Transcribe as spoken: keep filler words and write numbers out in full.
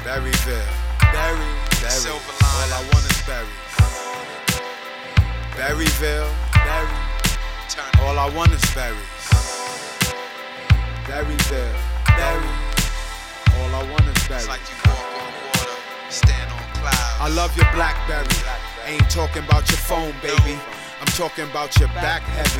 Berryville, Berry, Berry. Silver line. All I want is berries. Berryville, Berry. Turn All I want is berries. Berryville, Berry. All I want is berries. It's like you walk on water, stand on clouds. I love your Blackberry. Ain't talking about your phone, baby. I'm talking about your back heavy.